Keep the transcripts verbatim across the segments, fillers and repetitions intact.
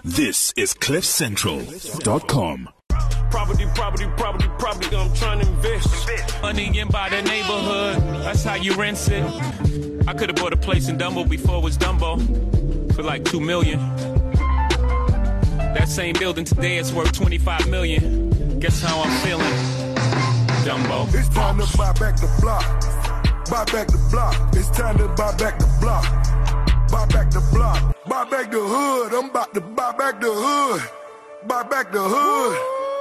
This is cliff central dot com. Property, property, property, property, I'm trying to invest. Money in by the neighborhood, that's how you rent it. I could have bought a place in Dumbo before it was Dumbo for like two million. That same building today is worth twenty-five million. Guess how I'm feeling? Dumbo. It's time to buy back the block. Buy back the block. It's time to buy back the block. Buy back the block. Buy back the hood. I'm about to buy back the hood. Buy back the hood.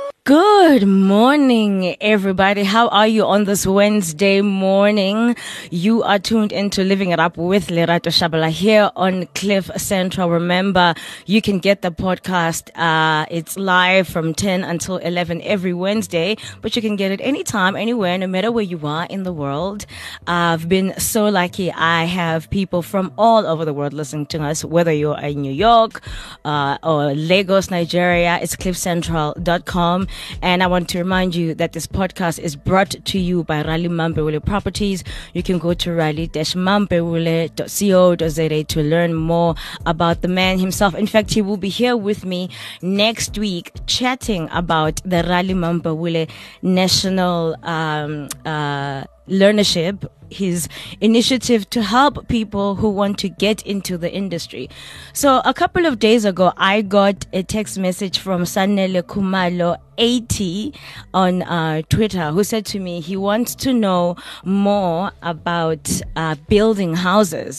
Good morning, everybody. How are you on this Wednesday morning? You are tuned into Living It Up with Lerato Shabala here on Cliff Central. Remember, you can get the podcast. Uh, it's live from ten until eleven every Wednesday, but you can get it anytime, anywhere, no matter where you are in the world. I've been so lucky. I have people from all over the world listening to us, whether you're in New York, uh, or Lagos, Nigeria. It's cliff central dot com. And I want to remind you that this podcast is brought to you by Rally Mambewule Properties. You can go to rally dash mambewule dot co dot za to learn more about the man himself. In fact, he will be here with me next week chatting about the Rally Mambewule National um, uh, Learnership, his initiative to help people who want to get into the industry. So a couple of days ago, I got a text message from Sanele Kumalo eighty on uh, Twitter, who said to me he wants to know more about uh, building houses,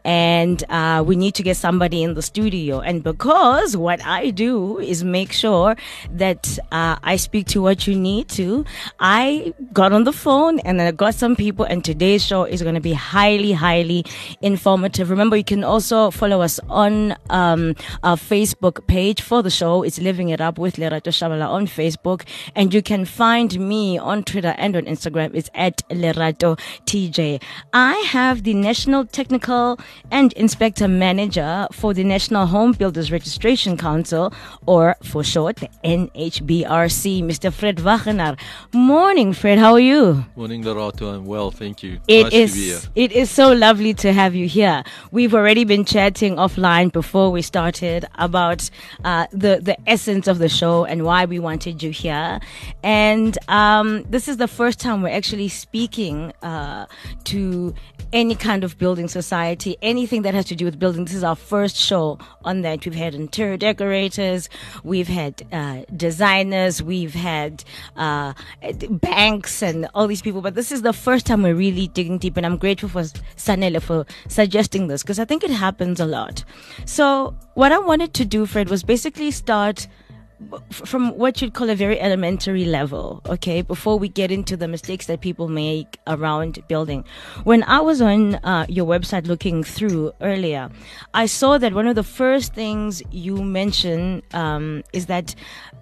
and uh, we need to get somebody in the studio. And because what I do is make sure that uh, I speak to what you need to, I got on the phone and then I got some people, and today's show is going to be highly, highly informative. Remember, you can also follow us on um, our Facebook page for the show. It's Living It Up with Lerato Shabala on Facebook, and you can find me on Twitter and on Instagram. It's at Lerato T J. I have the National Technical and Inspector Manager for the National Home Builders Registration Council, or for short, the N H B R C, Mister Fred Wagenaar. Morning, Fred. How are you? Morning, Lerato. I'm well, thank you. It nice is, to be here. It is so lovely to have you here. We've already been chatting offline before we started about uh, the, the essence of the show and why we wanted you here. And um, this is the first time we're actually speaking uh, to any kind of building society, anything that has to do with building. This is our first show on that. We've had interior decorators, we've had uh, designers, we've had uh, banks and all these people, but this is the first time we're really digging deep, and I'm grateful for Sanele for suggesting this, because I think it happens a lot. So what I wanted to do, Fred, was basically start from what you'd call a very elementary level, okay, before we get into the mistakes that people make around building. When I was on uh, your website looking through earlier, I saw that one of the first things you mention um, is that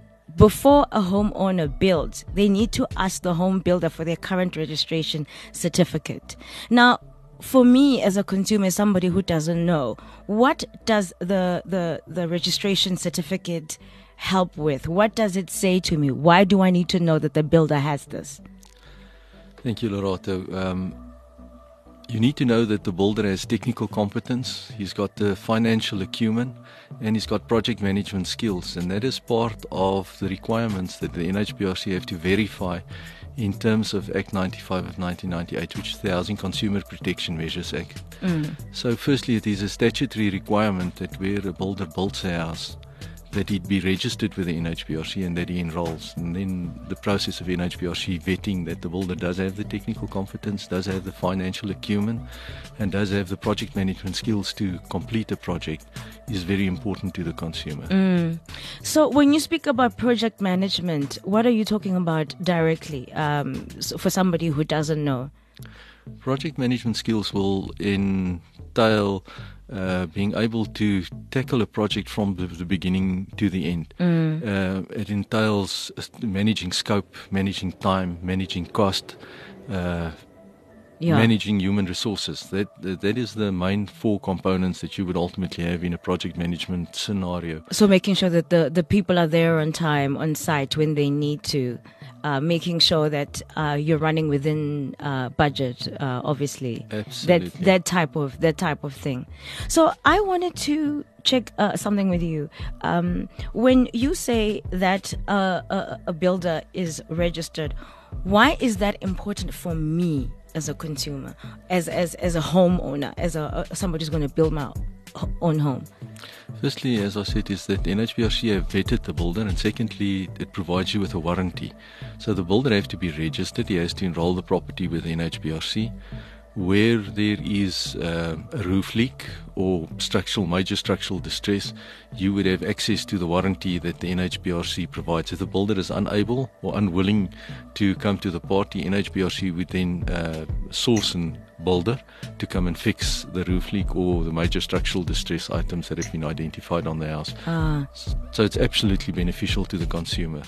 before a homeowner builds, they need to ask the home builder for their current registration certificate. Now, for me as a consumer, somebody who doesn't know, what does the the, the registration certificate help with? What does it say to me? Why do I need to know that the builder has this? Thank you, Lerato. Um, you need to know that the builder has technical competence, he's got the financial acumen, and he's got project management skills, and that is part of the requirements that the N H B R C have to verify in terms of Act ninety-five of nineteen ninety-eight, which is the Housing Consumer Protection Measures Act. Mm. So firstly, it is a statutory requirement that where a builder builds a house, that he'd be registered with the N H B R C and that he enrolls. And then the process of N H B R C vetting that the builder does have the technical competence, does have the financial acumen, and does have the project management skills to complete a project is very important to the consumer. Mm. So when you speak about project management, what are you talking about directly um, so for somebody who doesn't know? Project management skills will entail Uh, being able to tackle a project from the, the beginning to the end. Mm. Uh, it entails managing scope, managing time, managing cost, uh, yeah. managing human resources. That, that that is the main four components that you would ultimately have in a project management scenario. So making sure that the, the people are there on time, on site when they need to. uh, making sure that uh, you're running within uh, budget, uh, obviously. Absolutely. That that type of that type of thing. So I wanted to check uh, something with you. Um, when you say that uh, a, a builder is registered, why is that important for me as a consumer, as as as a homeowner, as a, a somebody who's going to build my own home? Firstly, as I said, is that N H B R C have vetted the builder, and secondly, it provides you with a warranty. So the builder has to be registered. He has to enroll the property with N H B R C. Where there is uh, a roof leak or structural, major structural distress, you would have access to the warranty that the N H B R C provides. If the builder is unable or unwilling to come to the party, N H B R C would then uh, source a builder to come and fix the roof leak or the major structural distress items that have been identified on the house. Ah. So it's absolutely beneficial to the consumer.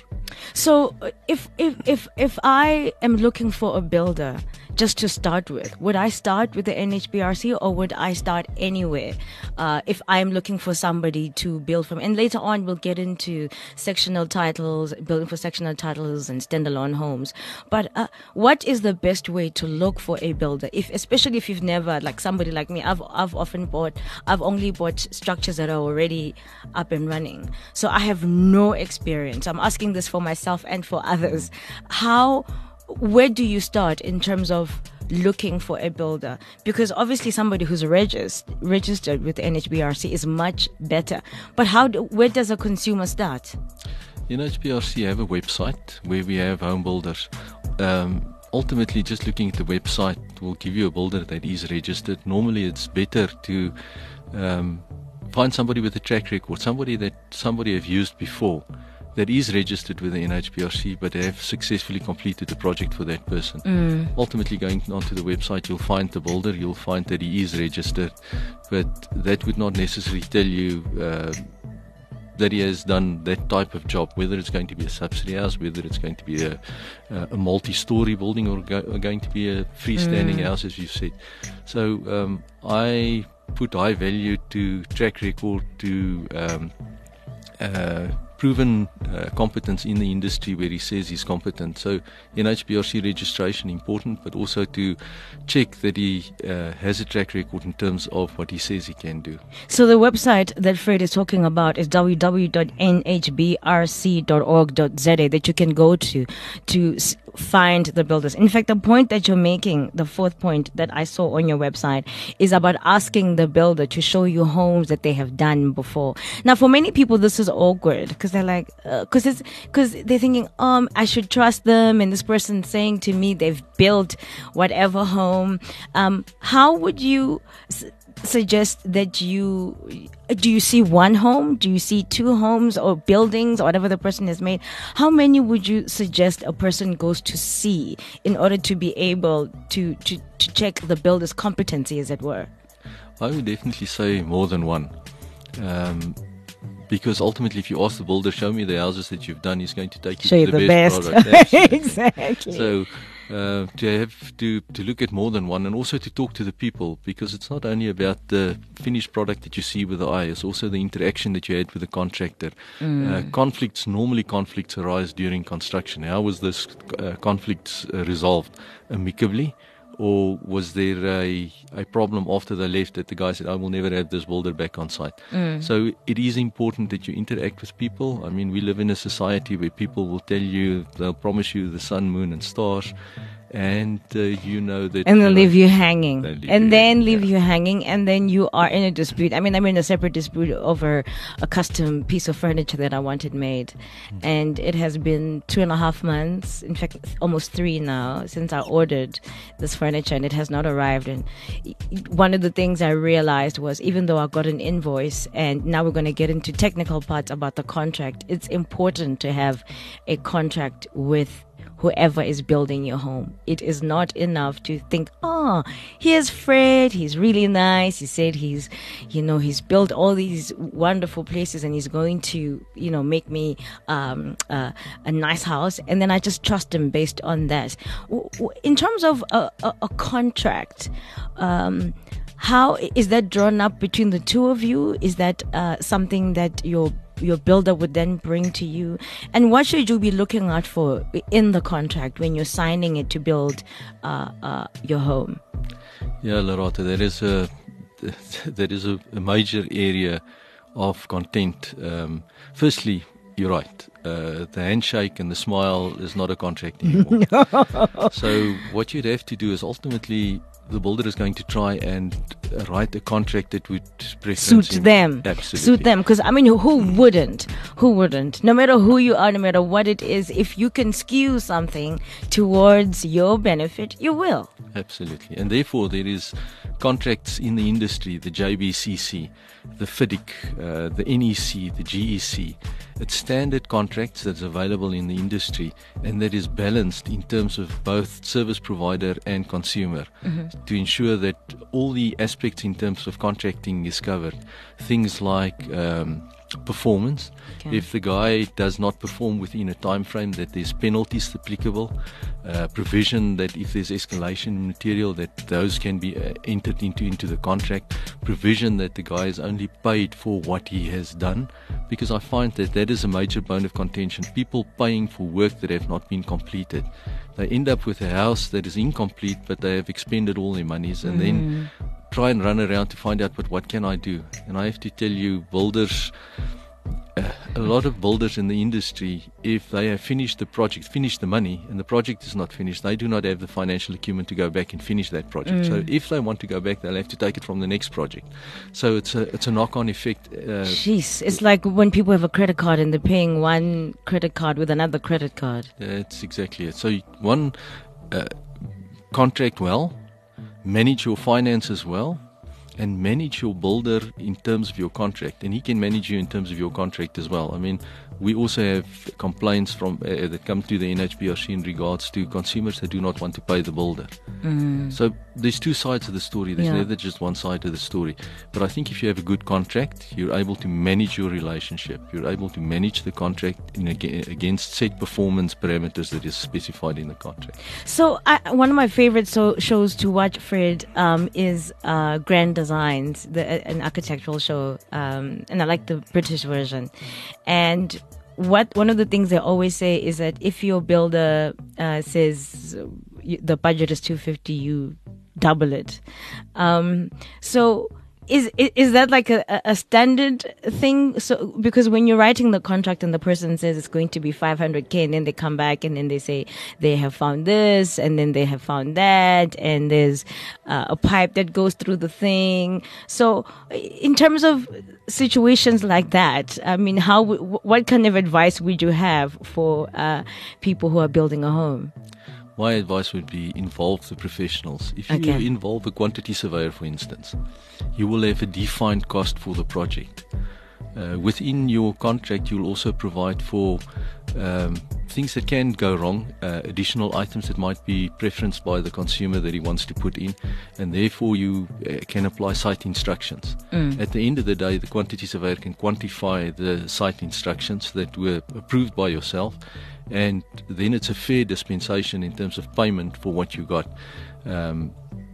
So if if if if I am looking for a builder just to start with, would I start with the N H B R C or would I start anywhere uh, if I'm looking for somebody to build from? And later on we'll get into sectional titles, building for sectional titles and standalone homes. But uh, what is the best way to look for a builder? If especially if you've never, like somebody like me, I've I've often bought, I've only bought structures that are already up and running. So I have no experience. I'm asking this for myself and for others. How, where do you start in terms of looking for a builder? Because obviously somebody who's regist- registered with N H B R C is much better. But how? Do, where does a consumer start? N H B R C have a website where we have home builders. Um, ultimately, just looking at the website will give you a builder that is registered. Normally, it's better to um, find somebody with a track record, somebody that somebody have used before, that is registered with the N H B R C but have successfully completed the project for that person. Mm. Ultimately, going onto the website, you'll find the builder, you'll find that he is registered, but that would not necessarily tell you uh, that he has done that type of job, whether it's going to be a subsidy house, whether it's going to be a, a multi-story building or, go, or going to be a freestanding Mm. house, as you said. So um, I put high value to track record, to um, uh, proven uh, competence in the industry where he says he's competent. So N H B R C registration important, but also to check that he uh, has a track record in terms of what he says he can do. So the website that Fred is talking about is w w w dot n h b r c dot org dot z a that you can go to to s- find the builders. In fact, the point that you're making, the fourth point that I saw on your website, is about asking the builder to show you homes that they have done before. Now, for many people, this is awkward because they're like, because uh, it's because they're thinking, um, I should trust them, and this person's saying to me they've built whatever home. Um, how would you s- suggest that you do you see one home, do you see two homes or buildings or whatever the person has made? How many would you suggest a person goes to see in order to be able to to, to check the builder's competency, as it were? I would definitely say more than one, um, because ultimately if you ask the builder, show me the houses that you've done, he's going to take you Show to you the, the best, best. product. Absolutely. Exactly. So uh, to have to to look at more than one, and also to talk to the people, because it's not only about the finished product that you see with the eye, it's also the interaction that you had with the contractor. Mm. Uh, conflicts, normally conflicts arise during construction. How was this uh, conflicts uh, resolved? Amicably? Or was there a, a problem after they left that the guy said, I will never have this builder back on site? Mm. So it is important that you interact with people. I mean, we live in a society where people will tell you, they'll promise you the sun, moon and stars, and uh, you know that... And they'll you know, leave you hanging. they'll leave And you then hanging, leave yeah. you hanging, and then you are in a dispute. I mean, I'm in a separate dispute over a custom piece of furniture that I wanted made. Mm. And it has been two and a half months, in fact, almost three now, since I ordered this furniture, and it has not arrived. And one of the things I realized was, even though I got an invoice, and now we're going to get into technical parts about the contract, it's important to have a contract with whoever is building your home. It is not enough to think, oh, here's Fred, he's really nice, he said he's, you know, he's built all these wonderful places and he's going to, you know, make me um, uh, a nice house, and then I just trust him based on that. W- w- In terms of a, a, a contract, um, how is that drawn up between the two of you? Is that uh, something that your your builder would then bring to you? And what should you be looking out for in the contract when you're signing it to build uh, uh, your home? Yeah, Loretta, there is a there is a, a major area of content. Um, firstly, you're right. Uh, the handshake and the smile is not a contract anymore. So what you'd have to do is ultimately the builder is going to try and write a contract that would suit him. them. Absolutely. Suit them. Because, I mean, who wouldn't? Who wouldn't? No matter who you are, no matter what it is, if you can skew something towards your benefit, you will. Absolutely. And therefore, there is contracts in the industry, the J B C C, the F I D C, uh, the N E C, the G E C. It's standard contracts that's available in the industry and that is balanced in terms of both service provider and consumer mm-hmm. to ensure that all the aspects in terms of contracting is covered. Things like um, performance. Okay. If the guy does not perform within a time frame, that there's penalties applicable. Uh, provision that if there's escalation in material, that those can be uh, entered into into the contract. Provision that the guy is only paid for what he has done, because I find that that is a major bone of contention. People paying for work that have not been completed. They end up with a house that is incomplete, but they have expended all their monies, and mm. then try and run around to find out, but what can I do? And I have to tell you, builders, uh, a lot of builders in the industry, if they have finished the project, finished the money, and the project is not finished, they do not have the financial acumen to go back and finish that project. Mm. So if they want to go back, they'll have to take it from the next project. So it's a it's a knock-on effect. Uh, Jeez, it's like when people have a credit card and they're paying one credit card with another credit card. That's exactly it. So one, uh, contract well, manage your finances well, and manage your builder in terms of your contract, and he can manage you in terms of your contract as well. I mean, we also have complaints from uh, that come to the N H B R C in regards to consumers that do not want to pay the builder. Mm. So there's two sides of the story. There's yeah. never just one side of the story. But I think if you have a good contract, you're able to manage your relationship. You're able to manage the contract in ag- against set performance parameters that is specified in the contract. So I, one of my favorite so, shows to watch, Fred, um, is uh, Grand Designs, the, an architectural show, um, and I like the British version. And what one of the things they always say is that if your builder uh, says the budget is two fifty, you double it. Um, so is is that like a, a standard thing? So because when you're writing the contract and the person says it's going to be five hundred K, and then they come back and then they say they have found this and then they have found that, and there's uh, a pipe that goes through the thing. So in terms of situations like that, I mean, how what kind of advice would you have for uh, people who are building a home? My advice would be involve the professionals. If you okay. involve a quantity surveyor, for instance, you will have a defined cost for the project. Uh, within your contract, you'll also provide for um, things that can go wrong, uh, additional items that might be preferenced by the consumer that he wants to put in, and therefore you uh, can apply site instructions. Mm. At the end of the day, the quantity surveyor can quantify the site instructions that were approved by yourself, and then it's a fair dispensation in terms of payment for what you got. Um,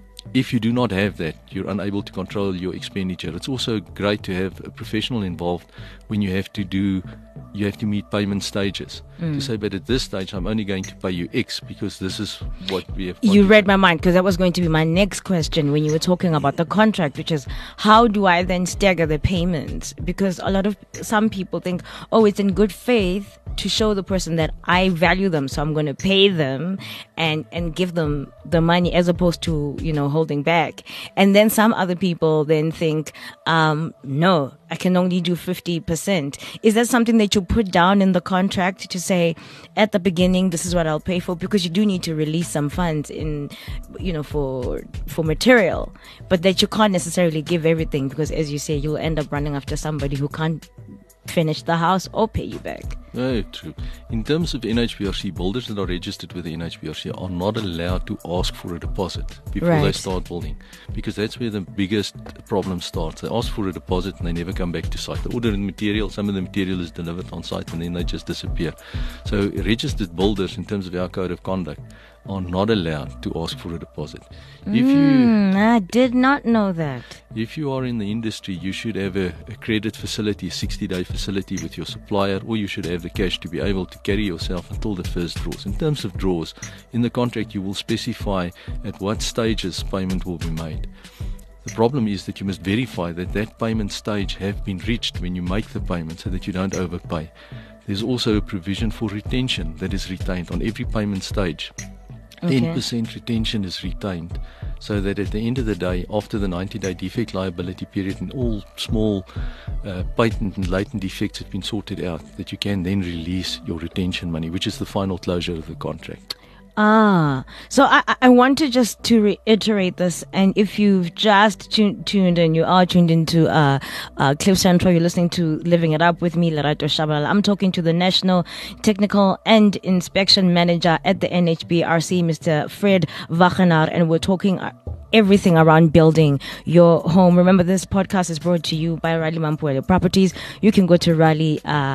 If you do not have that, you're unable to control your expenditure. It's also great to have a professional involved when you have to do, you have to meet payment stages. Mm. To say, but at this stage, I'm only going to pay you X because this is what we have. You read my mind, because that was going to be my next question when you were talking about the contract, which is how do I then stagger the payments? Because a lot of, some people think, oh, it's in good faith to show the person that I value them, so I'm going to pay them and, and give them the money as opposed to, you know, holding back. And then some other people then think, um, no, I can only do fifty percent. Is that something that you put down in the contract to say at the beginning, this is what I'll pay for? Because you do need to release some funds in, you know, for, for material, but that you can't necessarily give everything because, as you say, you'll end up running after somebody who can't finish the house or pay you back. Very true. In terms of N H B R C, builders that are registered with the N H B R C are not allowed to ask for a deposit before right. they start building, because that's where the biggest problem starts. They ask for a deposit and they never come back to site. They order the material, some of the material is delivered on site, and then they just disappear. So registered builders, in terms of our code of conduct, are not allowed to ask for a deposit. If Mm, you I did not know that. if you are in the industry, you should have a, a credit facility, a sixty-day facility with your supplier, or you should have the cash to be able to carry yourself until the first draws. In terms of draws, in the contract you will specify at what stages payment will be made. The problem is that you must verify that that payment stage have been reached when you make the payment so that you don't overpay. There's also a provision for retention that is retained on every payment stage. Okay. ten percent retention is retained so that at the end of the day, after the ninety-day defect liability period and all small uh, patent and latent defects have been sorted out, that you can then release your retention money, which is the final closure of the contract. Ah, so I, I- I want to just to reiterate this, and if you've just tuned, tuned in, you are tuned into uh, uh, Cliff Central, you're listening to Living It Up with me, Lerato Shabalala. I'm talking to the National Technical and Inspection Manager at the N H B R C, Mister Fred Wagenaar, and we're talking uh, everything around building your home. Remember, this podcast is brought to you by Riley Mampuele Properties. You can go to Riley uh,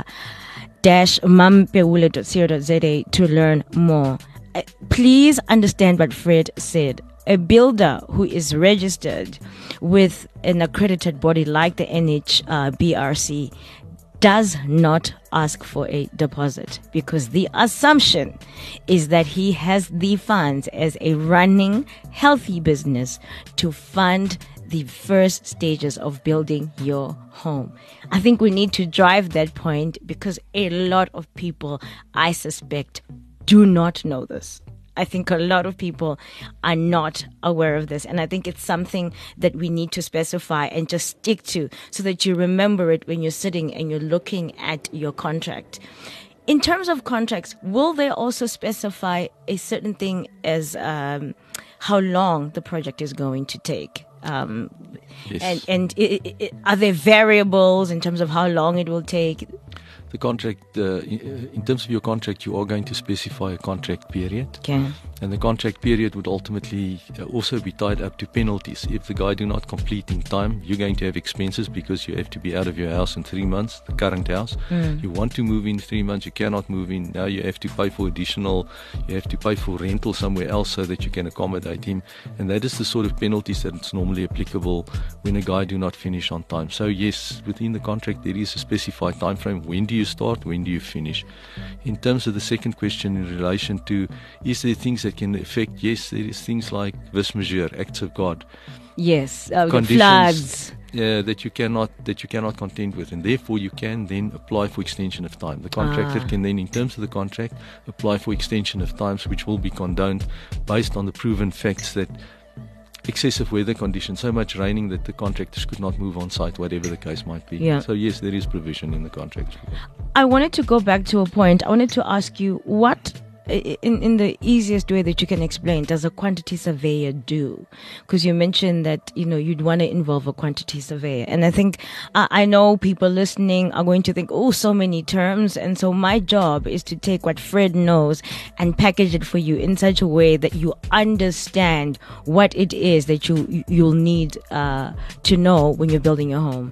dash mampeule dot co dot za to learn more. Uh, Please understand what Fred said. A builder who is registered with an accredited body like the N H B R C does not ask for a deposit, because the assumption is that he has the funds as a running, healthy business to fund the first stages of building your home. I think we need to drive that point, because a lot of people, I suspect, do not know this. I think a lot of people are not aware of this. And I think it's something that we need to specify and just stick to, so that you remember it when you're sitting and you're looking at your contract. In terms of contracts, will they also specify a certain thing as um, how long the project is going to take? Um, Yes. And, and i i are there variables in terms of how long it will take? The contract, uh, in in terms of your contract, you are going to specify a contract period. Okay. And the contract period would ultimately uh, also be tied up to penalties. If the guy do not complete in time, you're going to have expenses, because you have to be out of your house in three months, the current house. You want to move in three months, you cannot move in. Now you have to pay for additional, you have to pay for rental somewhere else so that you can accommodate him. And that is the sort of penalties that's normally applicable when a guy do not finish on time. So yes, within the contract there is a specified time frame. When do you start, when do you finish? In terms of the second question in relation to, is there things that can affect? Yes, there is things like vis majeure, acts of God, Yes, uh, the conditions floods. uh, that you cannot that you cannot contend with, and therefore you can then apply for extension of time. The contractor Ah. can then, in terms of the contract, apply for extension of times, which will be condoned based on the proven facts that excessive weather conditions, so much raining that the contractors could not move on site, whatever the case might be. Yeah. So yes, there is provision in the contract. I wanted to go back to a point. I wanted to ask you, what, i- in, in the easiest way that you can explain, does a quantity surveyor do? Because you mentioned that, you know, you'd want to involve a quantity surveyor. And I think, I I know people listening are going to think, oh, so many terms. And so my job is to take what Fred knows and package it for you in such a way that you understand what it is that you, you'll need uh, to know when you're building your home.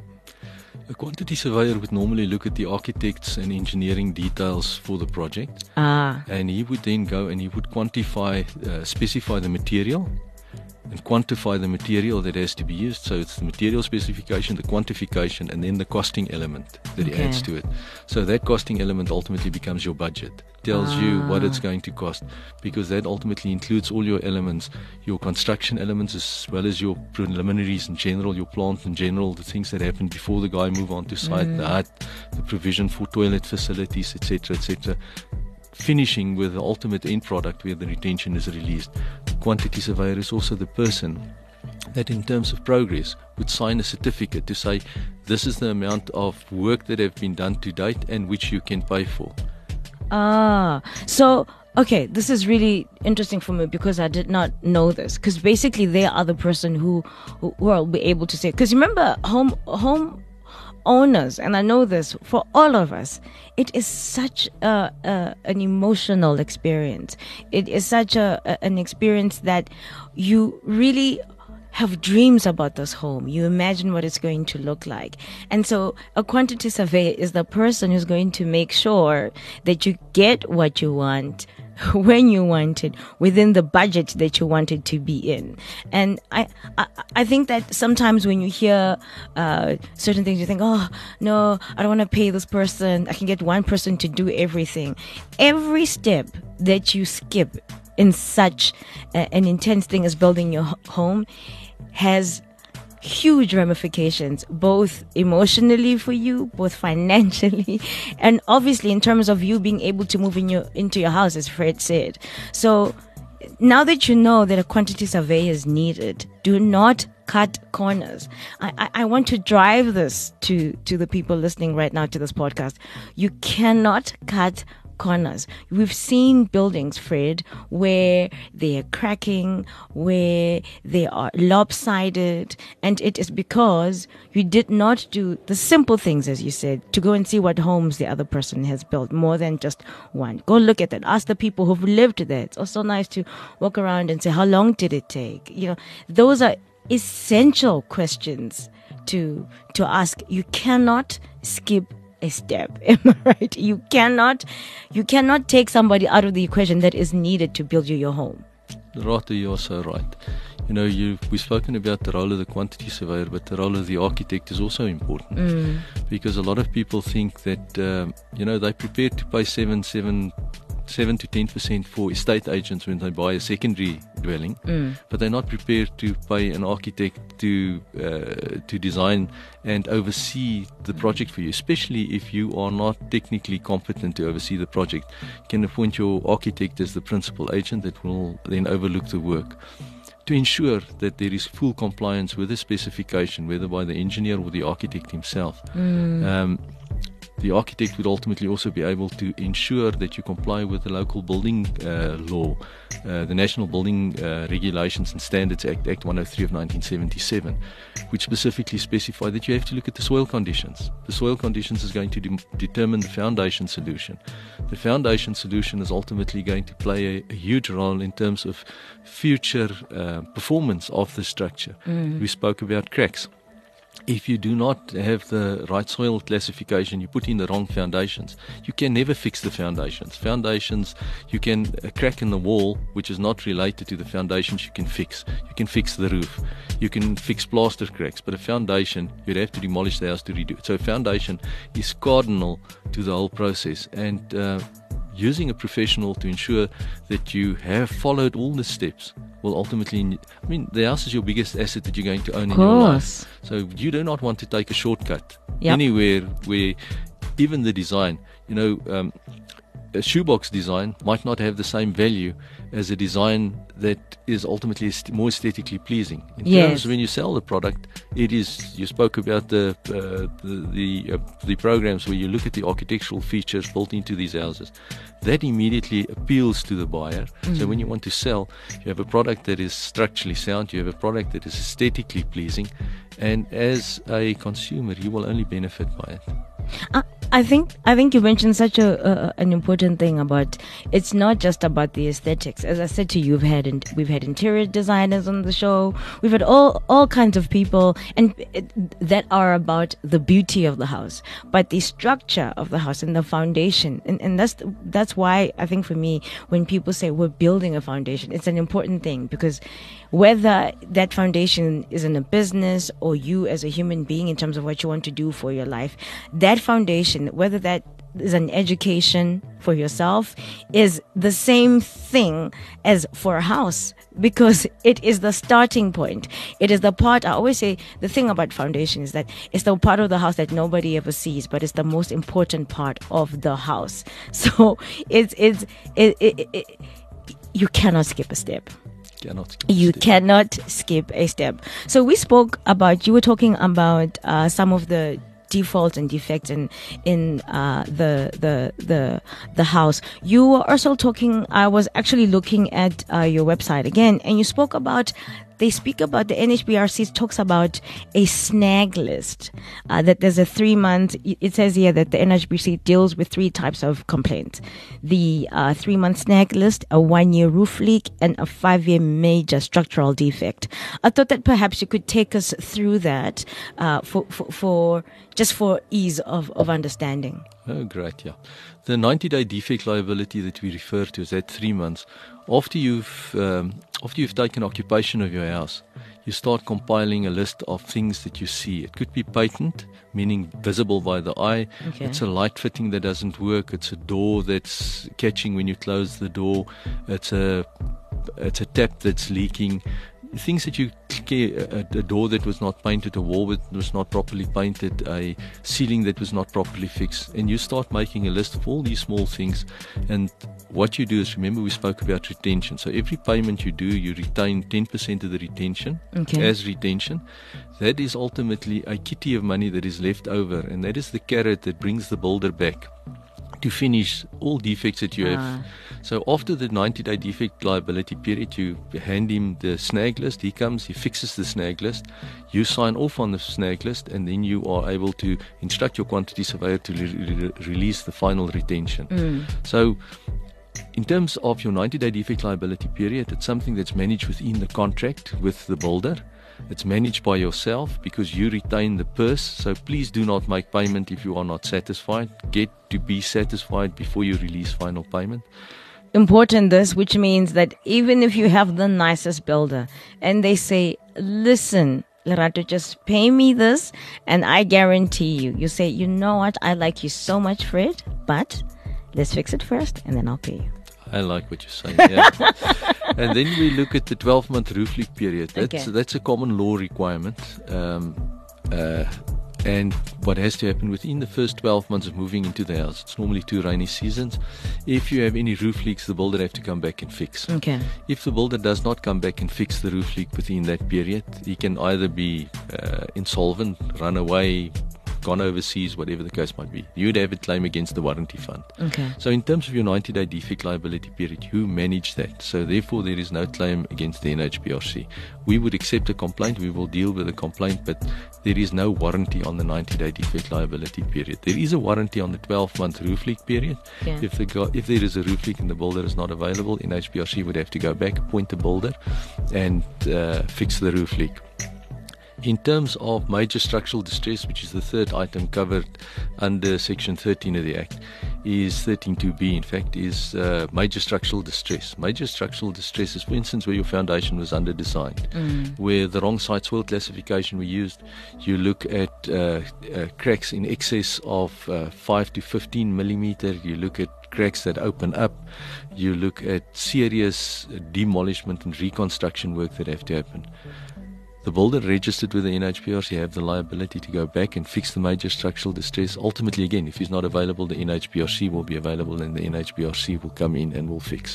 A quantity surveyor would normally look at the architects and engineering details for the project, Ah, and he would then go and he would quantify, uh, specify the material and quantify the material that has to be used. So it's the material specification, the quantification, and then the costing element that Okay. he adds to it. So that costing element ultimately becomes your budget. Tells you what it's going to cost, because that ultimately includes all your elements, your construction elements as well as your preliminaries in general, your plant in general, the things that happen before the guy move on to site, the hut, the provision for toilet facilities, et cetera, et cetera. Finishing with the ultimate end product where the retention is released. The quantity surveyor is also the person that, in terms of progress, would sign a certificate to say this is the amount of work that have been done to date and which you can pay for. Ah, so, okay, this is really interesting for me, because I did not know this. Because basically they are the person who, who will be able to say, because remember, home, home owners, and I know this for all of us, it is such a, a an emotional experience. It is such a, a an experience that you really have dreams about this home. You imagine what it's going to look like. And so a quantity surveyor is the person who's going to make sure that you get what you want when you want it, within the budget that you want it to be in. And I, I, I think that sometimes when you hear uh, certain things, you think, oh, no, I don't want to pay this person. I can get one person to do everything. Every step that you skip in such a, an intense thing as building your home has huge ramifications, both emotionally for you, both financially, and obviously in terms of you being able to move in your into your house, as Fred said. So now that you know that a quantity survey is needed, do not cut corners. I, I, I want to drive this to, to the people listening right now to this podcast. You cannot cut corners. We've seen buildings, Fred, where they are cracking, where they are lopsided, and it is because you did not do the simple things, as you said, to go and see what homes the other person has built, more than just one. Go look at that. Ask the people who've lived there. It's also nice to walk around and say, how long did it take? You know, those are essential questions to to ask. You cannot skip a step. Am I right? You cannot, you cannot take somebody out of the equation that is needed to build you your home. Rata, you're so right. You know, you we've spoken about the role of the quantity surveyor, but the role of the architect is also important Mm. because a lot of people think that um, you know they're prepared to pay seven, seven, seven to ten percent for estate agents when they buy a secondary dwelling, Mm. but they're not prepared to pay an architect to uh, to design and oversee the project for you, especially if you are not technically competent to oversee the project. You can appoint your architect as the principal agent that will then overlook the work, to ensure that there is full compliance with the specification, whether by the engineer or the architect himself. Mm. Um, the architect would ultimately also be able to ensure that you comply with the local building uh, law, uh, the National Building uh, Regulations and Standards Act, Act one oh three of nineteen seventy-seven, which specifically specify that you have to look at the soil conditions. The soil conditions is going to de- determine the foundation solution. The foundation solution is ultimately going to play a, a huge role in terms of future uh, performance of the structure. Mm. We spoke about cracks. If you do not have the right soil classification, you put in the wrong foundations, you can never fix the foundations. Foundations, you can, a crack in the wall, which is not related to the foundations, you can fix. You can fix the roof. You can fix plaster cracks, but a foundation, you'd have to demolish the house to redo it. So a foundation is cardinal to the whole process. And uh, using a professional to ensure that you have followed all the steps will ultimately, I mean, the house is your biggest asset that you're going to own in your life. So you do not want to take a shortcut Yep. anywhere where even the design, you know, um, a shoebox design might not have the same value as a design that is ultimately est- more aesthetically pleasing. In Yes. terms of when you sell the product, it is, you spoke about the uh, the the, uh, the programs where you look at the architectural features built into these houses. That immediately appeals to the buyer. Mm. So when you want to sell, you have a product that is structurally sound, you have a product that is aesthetically pleasing, and as a consumer, you will only benefit by it. I, I think I think you mentioned such a uh, an important thing about it's not just about the aesthetics. As I said to you, we've had in, we've had interior designers on the show. We've had all all kinds of people, and it, that are about the beauty of the house, but the structure of the house and the foundation. And and that's that's why I think for me, when people say we're building a foundation, it's an important thing, because whether that foundation is in a business or you as a human being in terms of what you want to do for your life, that foundation, whether that is an education for yourself, is the same thing as for a house, because it is the starting point. It is the part, I always say, the thing about foundation is that it's the part of the house that nobody ever sees, but it's the most important part of the house. So it's, it's, it, it, it, you cannot skip a step. Cannot You step. cannot skip a step. So we spoke about, you were talking about uh, some of the defaults and defects in in uh, the the the the house. You were also talking. I was actually looking at uh, your website again, and you spoke about. They speak about the N H B R C talks about a snag list. Uh, that there's a three month. It says here that the N H B R C deals with three types of complaints: the uh, three month snag list, a one year roof leak, and a five year major structural defect. I thought that perhaps you could take us through that uh, for, for for just for ease of of understanding. Oh, great, yeah. The ninety-day defect liability that we refer to is at three months. After you've um, after you've taken occupation of your house, you start compiling a list of things that you see. It could be patent, meaning visible by the eye. Okay. It's a light fitting that doesn't work. It's a door that's catching when you close the door. It's a it's a tap that's leaking. Things that you, a, a door that was not painted, a wall that was not properly painted, a ceiling that was not properly fixed, and you start making a list of all these small things. And what you do is, remember we spoke about retention. So every payment you do, you retain ten percent of the retention Okay. as retention. That is ultimately a kitty of money that is left over, and that is the carrot that brings the builder back to finish all defects that you have. Ah. So after the ninety-day defect liability period, you hand him the snag list. He comes, he fixes the snag list. You sign off on the snag list, and then you are able to instruct your quantity surveyor to re- re- release the final retention. Mm. So in terms of your ninety-day defect liability period, it's something that's managed within the contract with the builder. It's managed by yourself because you retain the purse. So please do not make payment if you are not satisfied. Get to be satisfied before you release final payment. Important this, which means that even if you have the nicest builder and they say, listen, Lerato, just pay me this and I guarantee you, you say, you know what, I like you so much for it, but let's fix it first and then I'll pay you. I like what you're saying. Yeah. And then we look at the twelve-month roof leak period. That's Okay. that's a common law requirement. Um, uh, and what has to happen within the first twelve months of moving into the house, it's normally two rainy seasons. If you have any roof leaks, the builder have to come back and fix. Okay. If the builder does not come back and fix the roof leak within that period, he can either be uh, insolvent, run away, gone overseas, whatever the case might be. You'd have a claim against the warranty fund. Okay. So in terms of your ninety-day defect liability period, you manage that. So therefore, there is no claim against the N H B R C. We would accept a complaint, we will deal with the complaint, but there is no warranty on the ninety-day defect liability period. There is a warranty on the twelve-month roof leak period. Yeah. If the go- if there is a roof leak and the builder is not available, N H B R C would have to go back, appoint the builder, and uh, fix the roof leak. In terms of major structural distress, which is the third item covered under Section thirteen of the Act, is thirteen two B, in fact, is uh, major structural distress. Major structural distress is, for instance, where your foundation was under-designed, Mm. where the wrong site soil classification were used. You look at uh, uh, cracks in excess of uh, five to fifteen millimeter. You look at cracks that open up. You look at serious demolishment and reconstruction work that have to happen. The builder registered with the N H B R C have the liability to go back and fix the major structural distress. Ultimately, again, if he's not available, the N H B R C will be available and the N H B R C will come in and will fix.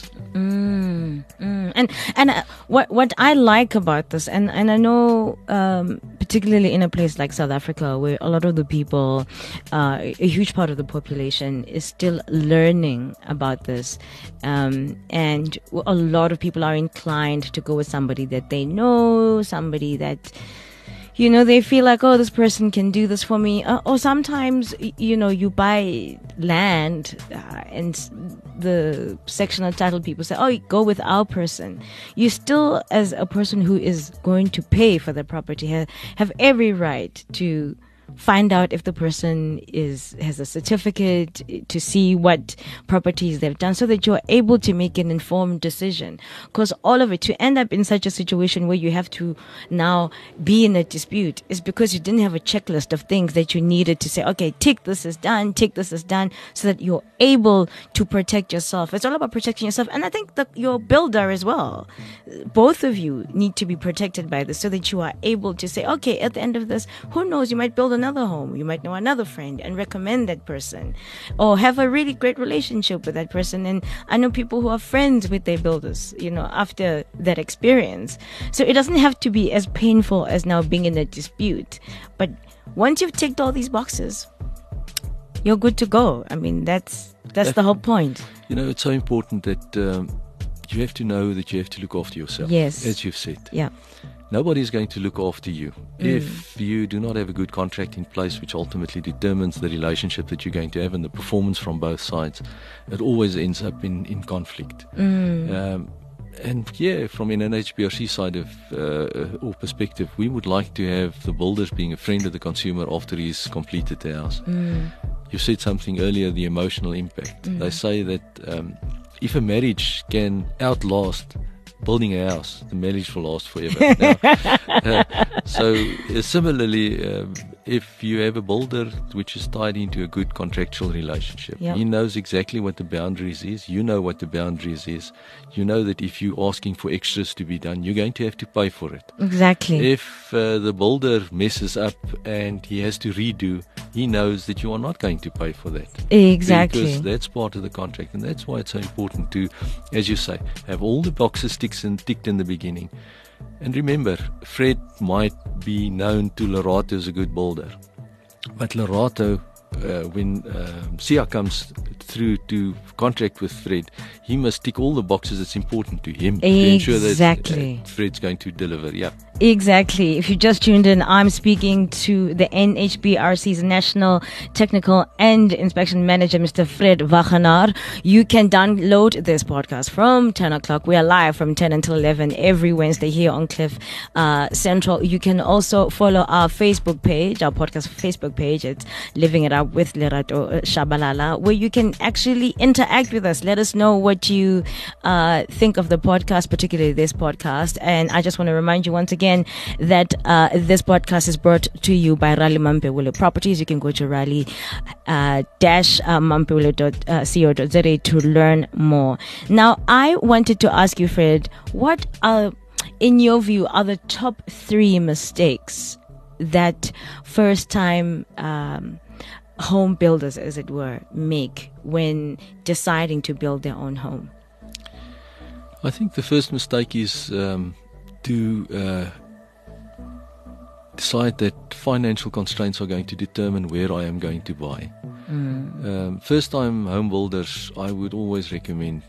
Mm, mm. And and uh, what what I like about this, and, and I know um, particularly in a place like South Africa, where a lot of the people, uh, a huge part of the population is still learning about this, um, and a lot of people are inclined to go with somebody that they know, somebody that, you know, they feel like, oh, this person can do this for me. Uh, or sometimes, y- you know, you buy land uh, and s- the sectional title people say, oh, go with our person. You still, as a person who is going to pay for the property, have, have every right to find out if the person is has a certificate, to see what properties they've done, so that you're able to make an informed decision. Because all of it, to end up in such a situation where you have to now be in a dispute, is because you didn't have a checklist of things that you needed to say, okay, tick this is done, tick this is done, so that you're able to protect yourself. It's all about protecting yourself. And I think that your builder as well, both of you need to be protected by this, so that you are able to say, okay, at the end of this, who knows, you might build another home, you might know another friend and recommend that person, or have a really great relationship with that person. And I know people who are friends with their builders, you know, after that experience. So it doesn't have to be as painful as now being in a dispute. But once you've ticked all these boxes, you're good to go. I mean, that's that's the whole point. You know, it's so important that um, you have to know that you have to look after yourself. Yes. As you've said. Yeah. Nobody is going to look after you. Mm. If you do not have a good contract in place, which ultimately determines the relationship that you're going to have and the performance from both sides, it always ends up in, in conflict. Mm. Um, and yeah, from an N H B R C side of uh, or perspective, we would like to have the builders being a friend of the consumer after he's completed the house. Mm. you said something earlier, the emotional impact. Mm. They say that um, if a marriage can outlast building a house, the marriage will last forever. Now, uh, so uh, similarly, um, if you have a builder which is tied into a good contractual relationship, yep. he knows exactly what the boundaries is. You know what the boundaries is. You know that if you're asking for extras to be done, you're going to have to pay for it. Exactly. If uh, the builder messes up and he has to redo, he knows that you are not going to pay for that. Exactly. Because that's part of the contract, and that's why it's so important to, as you say, have all the boxes ticked in, ticked in the beginning. And remember, Fred might be known to Lerato as a good builder, but Lerato, uh, when um, Sia comes through to contract with Fred, he must tick all the boxes that's important to him exactly. to ensure that uh, Fred's going to deliver. Yeah. Exactly. If you just tuned in, I'm speaking to the N H B R C's National Technical and Inspection Manager, Mister Fred Wagenaar. You can download this podcast from ten o'clock. We are live from ten until eleven every Wednesday here on Cliff uh, Central. You can also follow our Facebook page, our podcast Facebook page. It's Living It Up with Lerato Shabalala, where you can actually interact with us. Let us know what you uh, think of the podcast, particularly this podcast. And I just want to remind you once again that uh, this podcast is brought to you by Rally Mampewile Properties. You can go to rally dash mampewile dot co dot za to learn more. Now, I wanted to ask you, Fred, what are, in your view, are the top three mistakes that first-time um, home builders, as it were, make when deciding to build their own home? I think the first mistake is um, to uh, decide that financial constraints are going to determine where I am going to buy. Mm. Um, first-time home builders, I would always recommend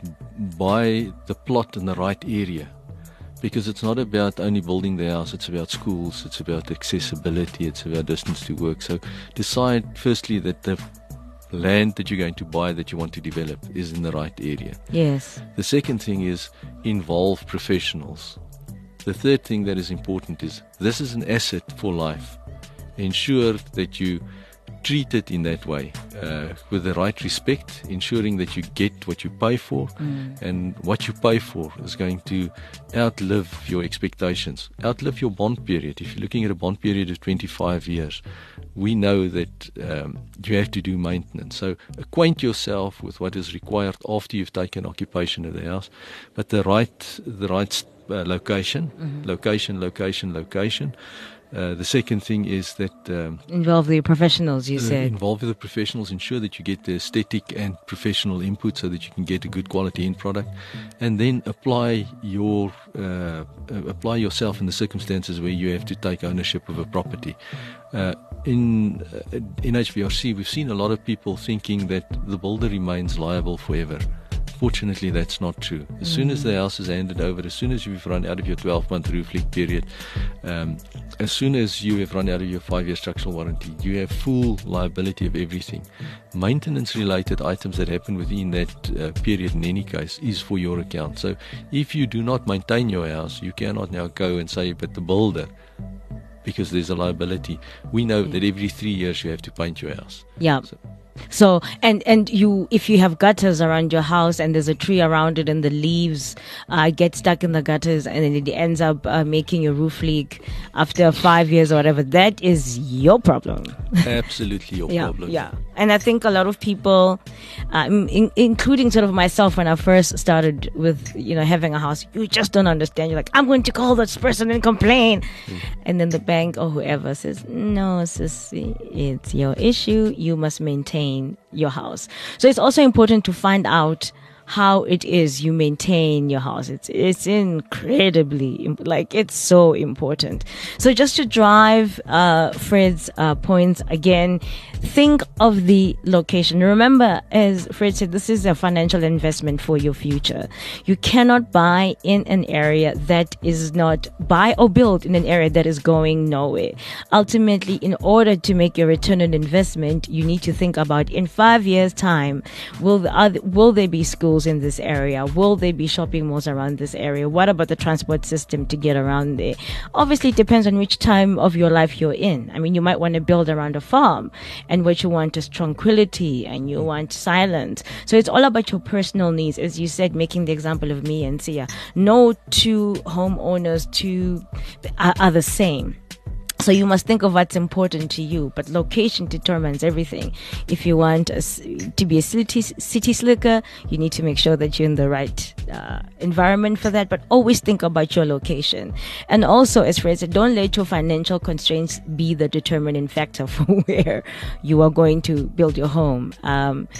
buy the plot in the right area, because it's not about only building the house, it's about schools, it's about accessibility, it's about distance to work. So decide firstly that the land that you're going to buy, that you want to develop, is in the right area. Yes. The second thing is involve professionals. The third thing that is important is this is an asset for life. Ensure that you treat it in that way, uh, with the right respect, ensuring that you get what you pay for, mm. and what you pay for is going to outlive your expectations, outlive your bond period. If you're looking at a bond period of twenty-five years, we know that um, you have to do maintenance. So acquaint yourself with what is required after you've taken occupation of the house, but the right, the right uh, location, mm-hmm. location, location, location. Uh, the second thing is that um, involve the professionals, you uh, said. Involve the professionals, ensure that you get the aesthetic and professional input so that you can get a good quality end product, and then apply your uh, apply yourself in the circumstances where you have to take ownership of a property. Uh, in uh, in H B R C, we've seen a lot of people thinking that the builder remains liable forever. Fortunately, that's not true. As soon as the house is handed over, as soon as you've run out of your twelve-month roof leak period, um, as soon as you have run out of your five-year structural warranty, you have full liability of everything. Maintenance-related items that happen within that uh, period, in any case, is for your account. So if you do not maintain your house, you cannot now go and say, but the builder, because there's a liability. We know that every three years you have to paint your house. Yeah. So, So, and, and you, if you have gutters around your house and there's a tree around it and the leaves uh, get stuck in the gutters and then it ends up uh, making your roof leak after five years or whatever, that is your problem. Absolutely your yeah, problem. Yeah. And I think a lot of people, uh, in, including sort of myself, when I first started with, you know, having a house, you just don't understand. You're like, I'm going to call this person and complain. Mm. And then the bank or whoever says, no, sissy, it's your issue. You must maintain your house. So it's also important to find out how it is you maintain your house. It's it's incredibly, like, it's so important. So just to drive uh, Fred's uh, points again, think of the location. Remember, as Fred said, this is a financial investment for your future. You cannot buy in an area that is not, buy or build in an area that is going nowhere. Ultimately, in order to make your return on investment, you need to think about, in five years' time, will, the, are, will there be schools? schools in this area? Will there be shopping malls around this area? What about the transport system to get around there? Obviously, it depends on which time of your life you're in. I mean, you might want to build around a farm, and what you want is tranquility and you want silence. So it's all about your personal needs. As you said, making the example of me and Sia, no two homeowners two are, are the same. So you must think of what's important to you, but location determines everything. If you want a, to be a city, city slicker, you need to make sure that you're in the right uh, environment for that, but always think about your location. And also, as Fred said, don't let your financial constraints be the determining factor for where you are going to build your home. Um,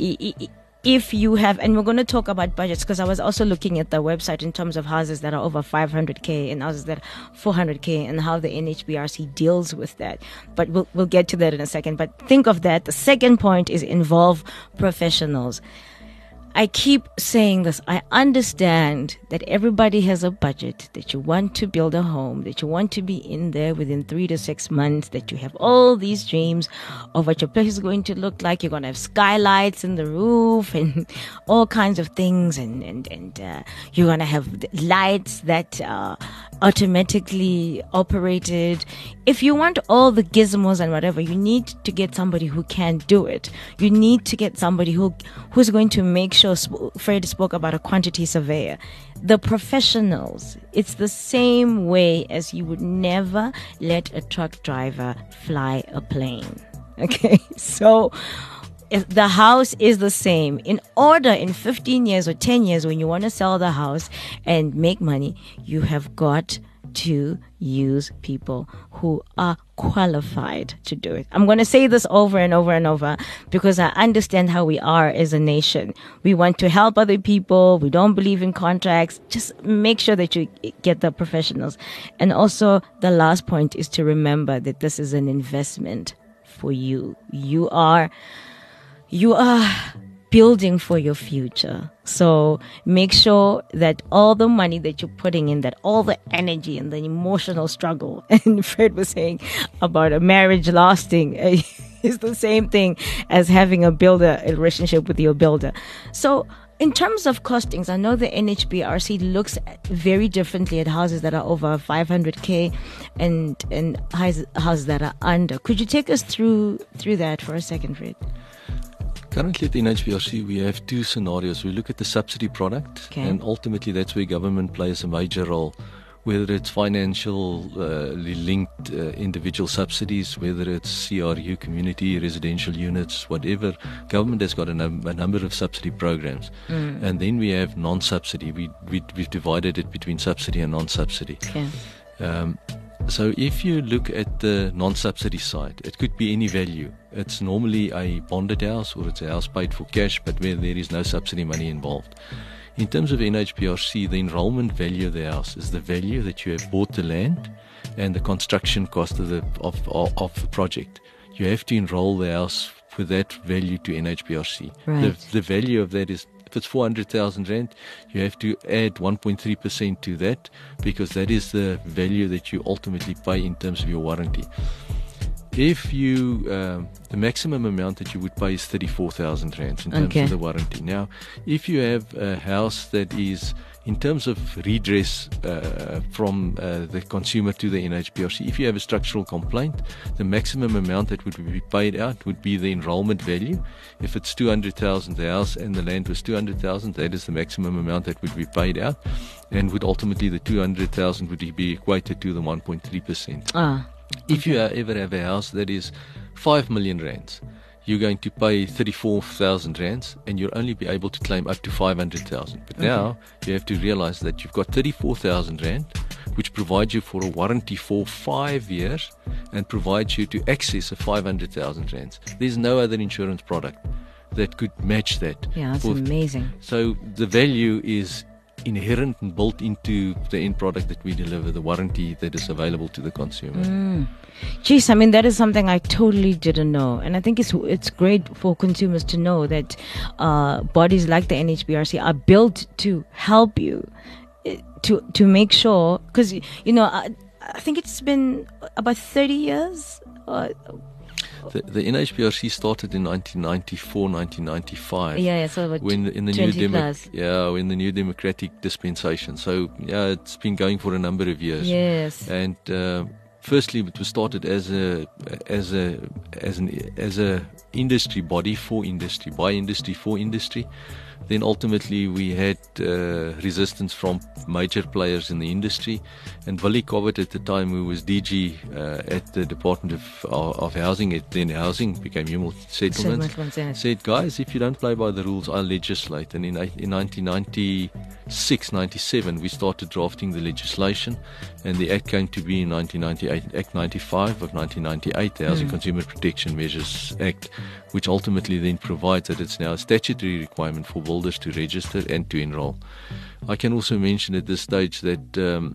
If you have, and we're going to talk about budgets, because I was also looking at the website in terms of houses that are over five hundred K and houses that are four hundred K and how the N H B R C deals with that. But we'll, we'll get to that in a second. But think of that. The second point is involve professionals. I keep saying this. I understand that everybody has a budget, that you want to build a home, that you want to be in there within three to six months, that you have all these dreams of what your place is going to look like. You're going to have skylights in the roof and all kinds of things. And, and, and uh, you're going to have lights that are automatically operated. If you want all the gizmos and whatever, you need to get somebody who can do it. You need to get somebody who who's going to make sure. Fred spoke about a quantity surveyor. The professionals, it's the same way as you would never let a truck driver fly a plane. Okay, so if the house is the same. In order, in fifteen years or ten years, when you want to sell the house and make money, you have got to use people who are qualified to do it. I'm going to say this over and over and over because I understand how we are as a nation. We want to help other people. We don't believe in contracts. Just make sure that you get the professionals. And also, the last point is to remember that this is an investment for you. You are, you are building for your future. So make sure that all the money that you're putting in, that all the energy and the emotional struggle, and Fred was saying about a marriage lasting, is the same thing as having a builder, a relationship with your builder. So in terms of costings, I know the N H B R C looks very differently at houses that are over five hundred K and, and houses that are under. Could you take us through through that for a second, Fred? Currently at the N H B R C, we have two scenarios. We look at the subsidy product, okay. and ultimately that's where government plays a major role, whether it's financially uh, linked uh, individual subsidies, whether it's C R U, community residential units, whatever. Government has got a, num- a number of subsidy programs. Mm. And then we have non-subsidy. We, we, we've divided it between subsidy and non-subsidy. Okay. Um, So if you look at the non-subsidy side, it could be any value. It's normally a bonded house or it's a house paid for cash, but where there is no subsidy money involved. In terms of N H B R C, the enrollment value of the house is the value that you have bought the land and the construction cost of the of, of, of the project. You have to enroll the house with that value to N H B R C. Right. The, the value of that is, if it's four hundred thousand rand, you have to add one point three percent to that because that is the value that you ultimately pay in terms of your warranty. If you, um, the maximum amount that you would pay is thirty-four thousand rand in terms okay. of the warranty. Now, if you have a house that is, in terms of redress uh, from uh, the consumer to the N H B R C, if you have a structural complaint, the maximum amount that would be paid out would be the enrollment value. If it's two hundred thousand, the house and the land was two hundred thousand, that is the maximum amount that would be paid out, and would ultimately the two hundred thousand would be equated to the one point three percent. Ah. If you ever have a house that is five million rands, you're going to pay thirty-four thousand rands and you'll only be able to claim up to five hundred thousand. But okay. now you have to realize that you've got thirty-four thousand rand, which provides you for a warranty for five years and provides you to access of five hundred thousand rands. There's no other insurance product that could match that. Yeah, that's for, amazing. So the value is inherent and built into the end product that we deliver, the warranty that is available to the consumer. Mm. Geez, I mean, that is something I totally didn't know. And I think it's it's great for consumers to know that uh, bodies like the N H B R C are built to help you, to to make sure, because, you know, I, I think it's been about thirty years. Uh, The, the N H B R C started in nineteen ninety-four, nineteen ninety-five. Yeah, yeah, so about when in the new demo- yeah, in the new democratic dispensation. So yeah, it's been going for a number of years. Yes. And uh, firstly, it was started as a as a as an as a industry body for industry, by industry for industry. Then ultimately we had uh, resistance from major players in the industry, and Willie Cobbett at the time, who was D G uh, at the Department of, of Housing, at then Housing became Human Settlements, Settlements, said, guys, if you don't play by the rules, I'll legislate. And in, in nineteen ninety-six, ninety-seven, we started drafting the legislation, and the Act came to be in nineteen ninety-eight, Act ninety-five of nineteen ninety-eight, the Housing mm. Consumer Protection Measures Act, which ultimately then provides that it's now a statutory requirement for builders to register and to enroll. I can also mention at this stage that um,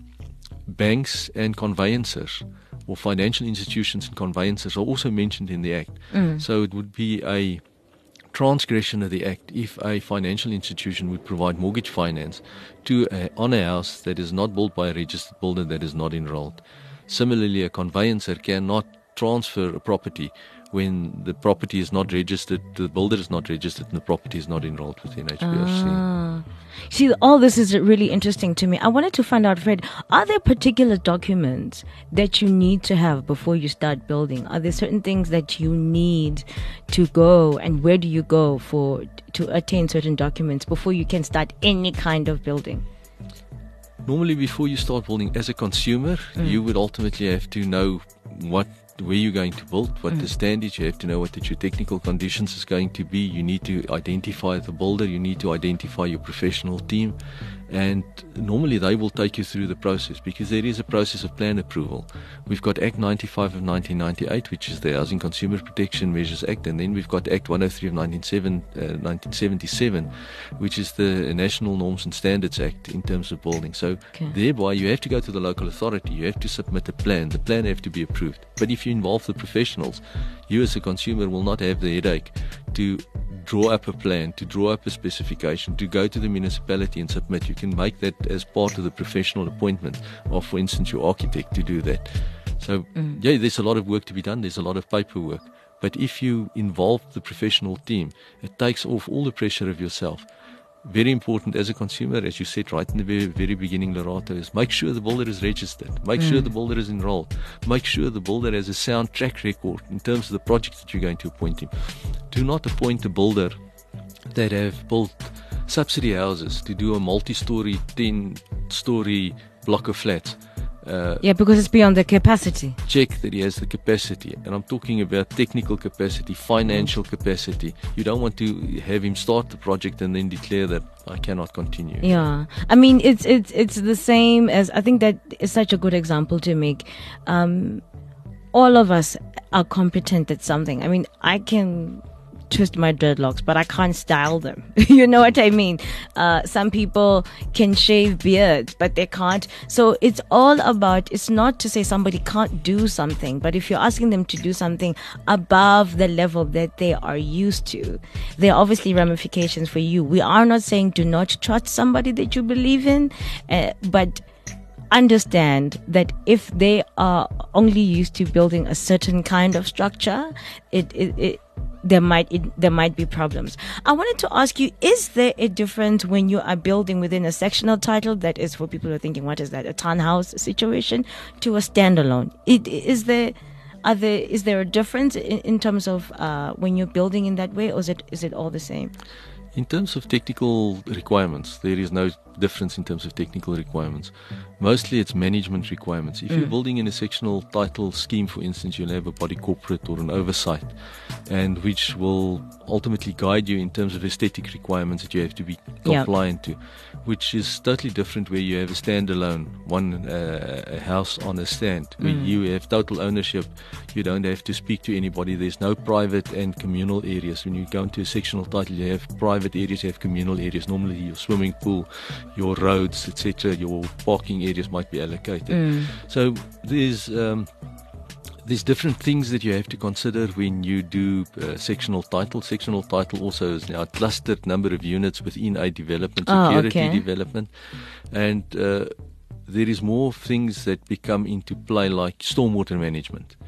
banks and conveyancers, or financial institutions and conveyancers, are also mentioned in the Act. Mm. So it would be a transgression of the Act if a financial institution would provide mortgage finance to a, on a house that is not built by a registered builder that is not enrolled. Similarly, a conveyancer cannot transfer a property when the property is not registered, the builder is not registered, and the property is not enrolled with N H B R C. Ah. See, all this is really interesting to me. I wanted to find out, Fred, are there particular documents that you need to have before you start building? Are there certain things that you need to go, and where do you go for to attain certain documents before you can start any kind of building? Normally, before you start building as a consumer, mm. you would ultimately have to know what where you're going to build, what mm. the standards, you have to know what the technical conditions is going to be. You need to identify the builder, you need to identify your professional team, and normally they will take you through the process, because there is a process of plan approval. We've got Act ninety-five of nineteen ninety-eight, which is the Housing Consumer Protection Measures Act, and then we've got Act one oh three of nineteen seventy-seven, which is the National Norms and Standards Act in terms of building. So okay. thereby you have to go to the local authority, you have to submit a plan, the plan have to be approved. But if you involve the professionals, you as a consumer will not have the headache to draw up a plan, to draw up a specification, to go to the municipality and submit. You can make that as part of the professional appointment of, for instance, your architect to do that. So, mm. yeah, there's a lot of work to be done. There's a lot of paperwork. But if you involve the professional team, it takes off all the pressure of yourself. Very important as a consumer, as you said right in the very, very beginning, Lerato, is make sure the builder is registered. Make mm. sure the builder is enrolled. Make sure the builder has a sound track record in terms of the project that you're going to appoint him. Do not appoint a builder that have built subsidy houses to do a multi-story, ten-story block of flats. Uh, yeah, because it's beyond the capacity. Check that he has the capacity. And I'm talking about technical capacity, financial mm. capacity. You don't want to have him start the project and then declare that I cannot continue. Yeah. I mean, it's it's it's the same as, I think that is such a good example to make. Um, all of us are competent at something. I mean, I can twist my dreadlocks, but I can't style them. You know what I mean? Uh, some people can shave beards, but they can't. So it's all about, it's not to say somebody can't do something, but if you're asking them to do something above the level that they are used to, there are obviously ramifications for you. We are not saying do not trust somebody that you believe in, uh, but understand that if they are only used to building a certain kind of structure, it, it, it there might it, there might be problems. I wanted to ask you, is there a difference when you are building within a sectional title, that is for people who are thinking, what is that, a townhouse situation, to a standalone? It, is there are there is there a difference in, in terms of uh, when you're building in that way, or is it is it all the same? In terms of technical requirements, there is no difference in terms of technical requirements. Mostly it's management requirements. If mm. you're building in a sectional title scheme, for instance, you'll have a body corporate or an oversight, and which will ultimately guide you in terms of aesthetic requirements that you have to be compliant yep. to, which is totally different where you have a standalone, one uh, a house on a stand, where mm. you have total ownership. You don't have to speak to anybody. There's no private and communal areas. When you go into a sectional title, you have private areas, you have communal areas. Normally your swimming pool, your roads, et cetera, your parking areas might be allocated. Mm. So there's um, there's different things that you have to consider when you do uh, sectional title. Sectional title also is now a clustered number of units within a development, security oh, okay. development, and uh, there is more things that become into play, like stormwater management.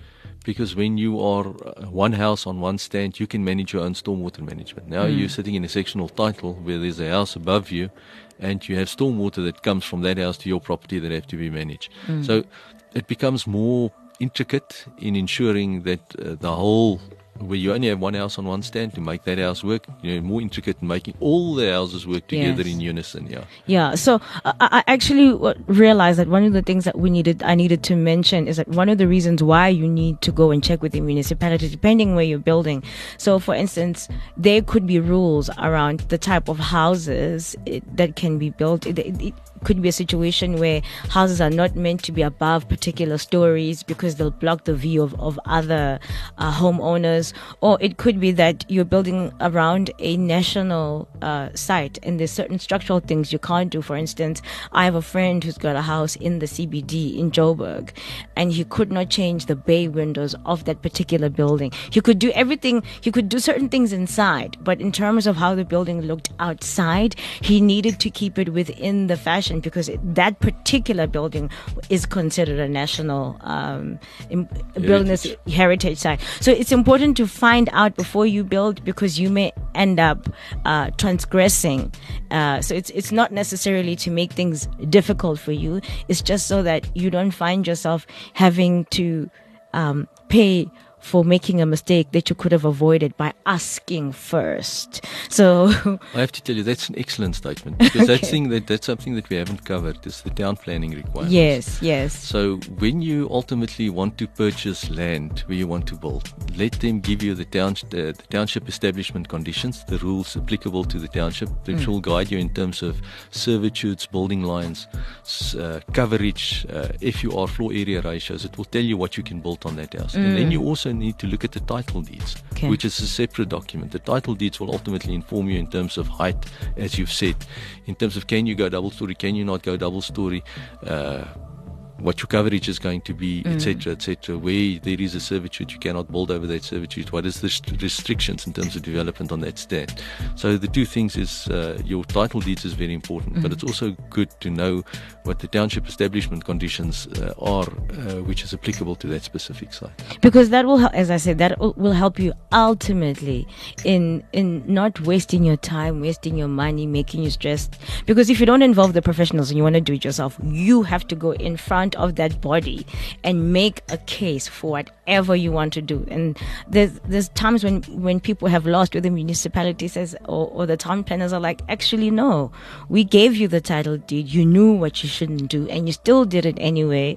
because when you are uh, one house on one stand, you can manage your own stormwater management. Now Mm. you're sitting in a sectional title where there's a house above you, and you have stormwater that comes from that house to your property that have to be managed. Mm. So it becomes more intricate in ensuring that uh, the whole, where you only have one house on one stand to make that house work, you know, more intricate in making all the houses work together Yes. in unison. Yeah. Yeah, so uh, I I actually w- realized that one of the things that we needed, I needed to mention is that one of the reasons why you need to go and check with the municipality, depending where you're building. So, for instance, there could be rules around the type of houses it, that can be built. It, it, it could be a situation where houses are not meant to be above particular stories because they'll block the view of, of other uh, homeowners. Or it could be that you're building around a national uh, site and there's certain structural things you can't do. For instance, I have a friend who's got a house in the C B D in Joburg, and he could not change the bay windows of that particular building. He could do everything, he could do certain things inside, but in terms of how the building looked outside, he needed to keep it within the fashion because it, that particular building is considered a national um, im- building heritage site. So it's important to find out before you build because you may end up uh, transgressing. Uh, so it's it's not necessarily to make things difficult for you. It's just so that you don't find yourself having to um, pay for making a mistake that you could have avoided by asking first. So I have to tell you, that's an excellent statement because Okay. that's, thing that, that's something that we haven't covered is the town planning requirements. yes, yes. So when you ultimately want to purchase land where you want to build, let them give you the, town, uh, the township establishment conditions, the rules applicable to the township, which will guide you in terms of servitudes, building lines, s- uh, coverage, uh, F U R, floor area ratios. It will tell you what you can build on that house. And then you also need to look at the title deeds, Okay. which is a separate document. The title deeds will ultimately inform you in terms of height, as you've said, in terms of can you go double story, can you not go double story, uh, what your coverage is going to be, et cetera, et cetera. Where there is a servitude, you cannot build over that servitude. What is the st- restrictions in terms of development on that stand? So the two things is uh, your title deeds is very important, but it's also good to know what the township establishment conditions uh, are, uh, which is applicable to that specific site. Because that will, hel- as I said, that will will help you ultimately in in not wasting your time, wasting your money, making you stressed. Because if you don't involve the professionals and you want to do it yourself, you have to go in front of that body and make a case for whatever you want to do. And there's there's times when when people have lost, where the municipality says or, or the town planners are like, actually no, we gave you the title deed, you knew what you shouldn't do, and you still did it anyway.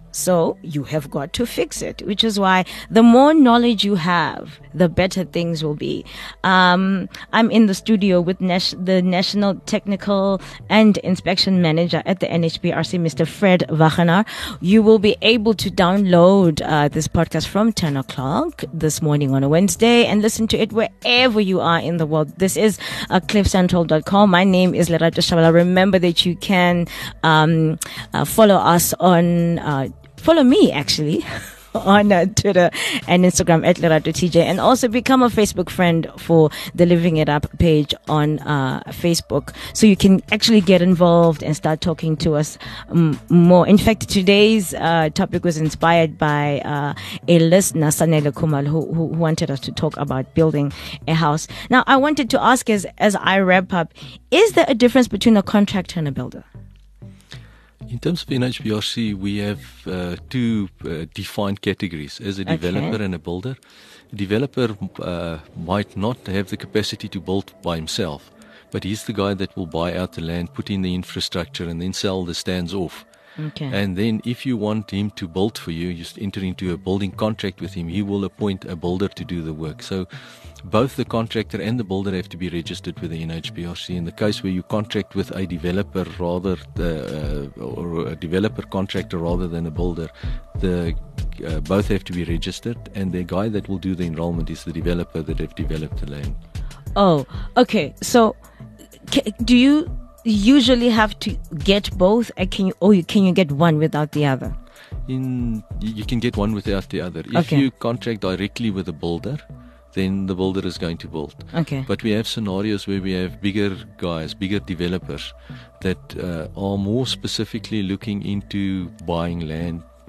So you have got to fix it, which is why the more knowledge you have, the better things will be. Um, I'm in the studio with Nas- the National Technical and Inspection Manager at the N H B R C, Mister Fred Wagenaar. You will be able to download uh, this podcast from ten o'clock this morning on a Wednesday and listen to it wherever you are in the world. This is uh, cliff central dot com. My name is Lerato Shabala. Remember that you can um, uh, follow us on uh, Follow me, actually, on uh, Twitter and Instagram at Lerato T J, and also become a Facebook friend for the Living It Up page on uh, Facebook, so you can actually get involved and start talking to us um, more. In fact, today's uh, topic was inspired by uh, a listener, Sanele Kumal, who, who wanted us to talk about building a house. Now, I wanted to ask, as as I wrap up, is there a difference between a contractor and a builder? In terms of N H B R C, we have uh, two uh, defined categories, as a Okay. developer and a builder. A developer uh, might not have the capacity to build by himself, but he's the guy that will buy out the land, put in the infrastructure, and then sell the stands off. Okay. And then if you want him to build for you, you just enter into a building contract with him. He will appoint a builder to do the work. So both the contractor and the builder have to be registered with the N H B R C. In the case where you contract with a developer rather the, uh, or a developer contractor rather than a builder, the uh, both have to be registered, and the guy that will do the enrollment is the developer that have developed the land. Oh, okay. So, ca- do you usually have to get both, or can you, or you, can you get one without the other? In you you can get one without the other. If Okay. you contract directly with a builder, then the builder is going to build. Okay. But we have scenarios where we have bigger guys, bigger developers that uh, are more specifically looking into buying land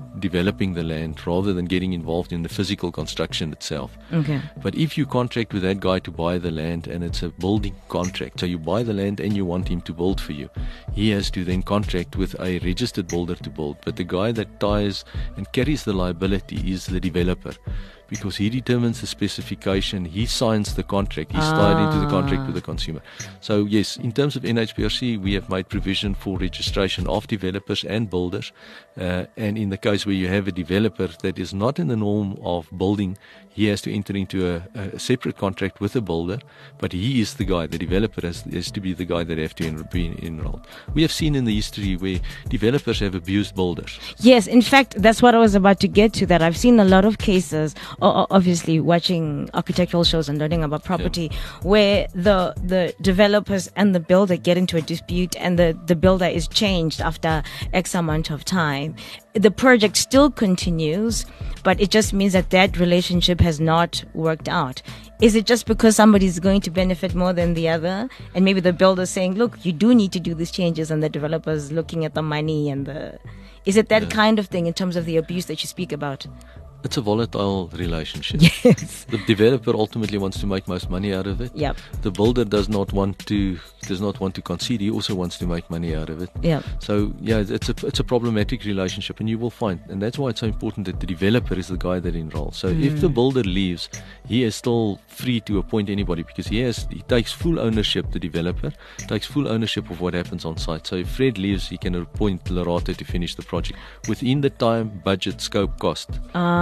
developing the land rather than getting involved in the physical construction itself. Okay. But if you contract with that guy to buy the land and it's a building contract, so you buy the land and you want him to build for you, he has to then contract with a registered builder to build. But the guy that ties and carries the liability is the developer, because he determines the specification, he signs the contract, he's Ah. tied into the contract with the consumer. So yes, in terms of N H B R C, we have made provision for registration of developers and builders. Uh, and in the case where you have a developer that is not in the norm of building, he has to enter into a, a separate contract with the builder, but he is the guy, the developer has, has to be the guy that have to en- be enrolled. We have seen in the history where developers have abused builders. Yes, in fact, that's what I was about to get to, that I've seen a lot of cases, o- o- obviously watching architectural shows and learning about property, where the the developers and the builder get into a dispute, and the, the builder is changed after X amount of time. The project still continues, but it just means that that relationship has not worked out. Is it just because somebody's going to benefit more than the other? And maybe the builder's saying, look, you do need to do these changes, and the developer's looking at the money and the... Is it that Yeah. kind of thing in terms of the abuse that you speak about? It's a volatile relationship. Yes. The developer ultimately wants to make most money out of it. Yep. The builder does not want to does not want to concede. He also wants to make money out of it. Yep. So yeah, it's a it's a problematic relationship, and you will find, and that's why it's so important that the developer is the guy that enrolls. So mm. if the builder leaves, he is still free to appoint anybody, because he has he takes full ownership. The developer takes full ownership of what happens on site. So if Fred leaves, he can appoint Lerato to finish the project within the time, budget, scope, cost.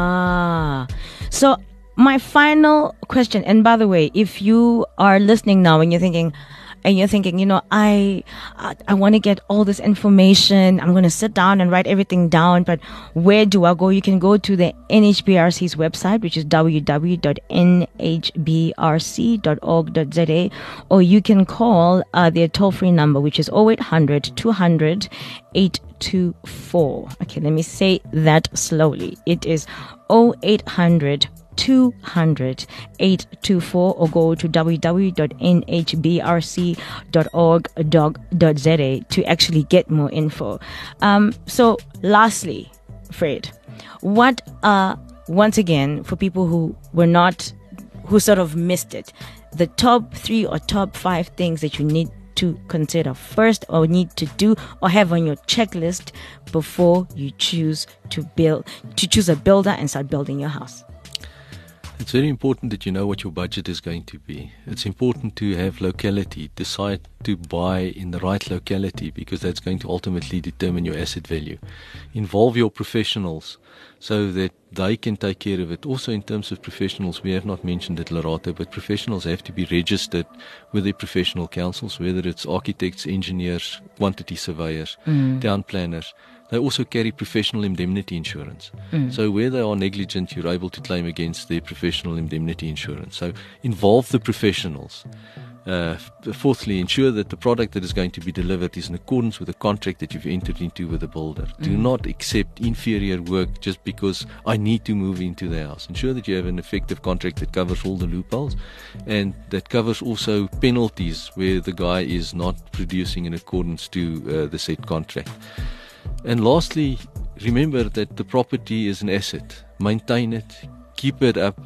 Ah, so my final question, and by the way, if you are listening now and you're thinking, and you're thinking, you know, I, I, I want to get all this information, I'm going to sit down and write everything down, but where do I go? You can go to the N H B R C's website, which is w w w dot n h b r c dot org dot z a, or you can call uh, their toll-free number, which is oh eight hundred, two hundred, eight two four. Okay, let me say that slowly. It is oh eight hundred, two hundred, eight two four, or go to w w w dot n h b r c dot org dot z a to actually get more info. Um, so lastly, Fred, what are, once again, for people who were not, who sort of missed it, the top three or top five things that you need to consider first, or need to do, or have on your checklist before you choose to build, to choose a builder and start building your house? It's very important that you know what your budget is going to be. It's important to have locality, decide to buy in the right locality, because that's going to ultimately determine your asset value. Involve your professionals so that they can take care of it. Also, in terms of professionals, we have not mentioned it, Lerato, but professionals have to be registered with their professional councils, whether it's architects, engineers, quantity surveyors, mm. town planners. They also carry professional indemnity insurance. Mm. So where they are negligent, you're able to claim against their professional indemnity insurance. So involve the professionals. Uh, fourthly, ensure that the product that is going to be delivered is in accordance with the contract that you've entered into with the builder. Mm. Do not accept inferior work just because I need to move into the house. Ensure that you have an effective contract that covers all the loopholes, and that covers also penalties where the guy is not producing in accordance to uh, the said contract. And lastly, remember that the property is an asset. Maintain it, keep it up,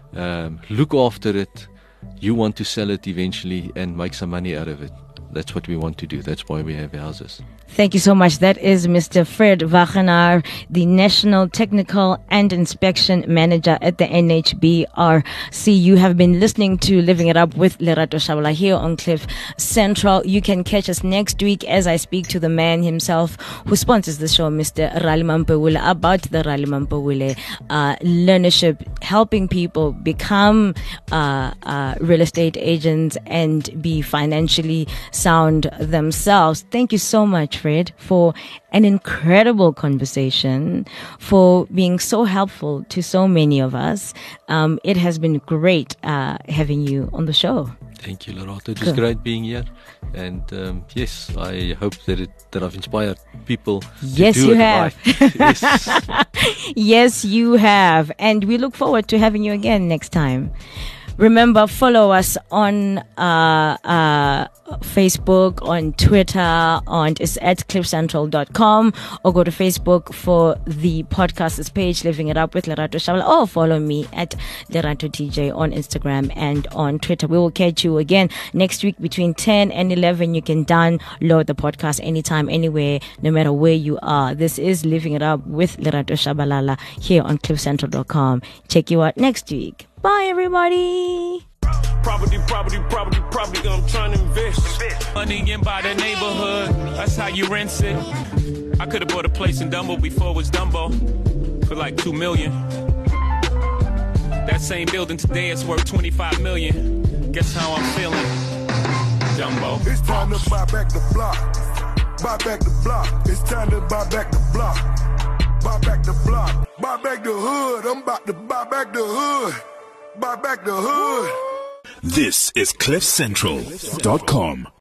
um, look after it. You want to sell it eventually and make some money out of it. That's what we want to do. That's why we have houses. Thank you so much. That is Mister Fred Wagenaar, the National Technical and Inspection Manager at the N H B R C. You have been listening to Living It Up with Lerato Shabala here on Cliff Central. You can catch us next week as I speak to the man himself who sponsors the show, Mister Rali Mampewule, about the Rali Mampewule uh, learnership, helping people become uh, uh, real estate agents and be financially sound themselves. Thank you so much, Fred, for an incredible conversation, for being so helpful to so many of us. Um, it has been great uh, having you on the show. Thank you, Lerato. It was great being here. And um, yes, I hope that it that I've inspired people to yes, do you it have. right. Yes. Yes, you have. And we look forward to having you again next time. Remember, follow us on uh, uh, Facebook, on Twitter, on it's at cliff central dot com, or go to Facebook for the podcast's page, Living It Up with Lerato Shabala, or follow me at Lerato T J on Instagram and on Twitter. We will catch you again next week between ten and eleven. You can download the podcast anytime, anywhere, no matter where you are. This is Living It Up with Lerato Shabalala here on cliff central dot com. Check you out next week. Bye, everybody. Property, property, property, property, I'm trying to invest. Money in by the neighborhood, that's how you rent it. I could have bought a place in Dumbo before it was Dumbo for like two million. That same building today is worth twenty-five million. Guess how I'm feeling, Dumbo. It's time to buy back the block. Buy back the block. It's time to buy back the block. Buy back the block. Buy back the hood. I'm about to buy back the hood. Buy back the hood. This is cliff central dot com.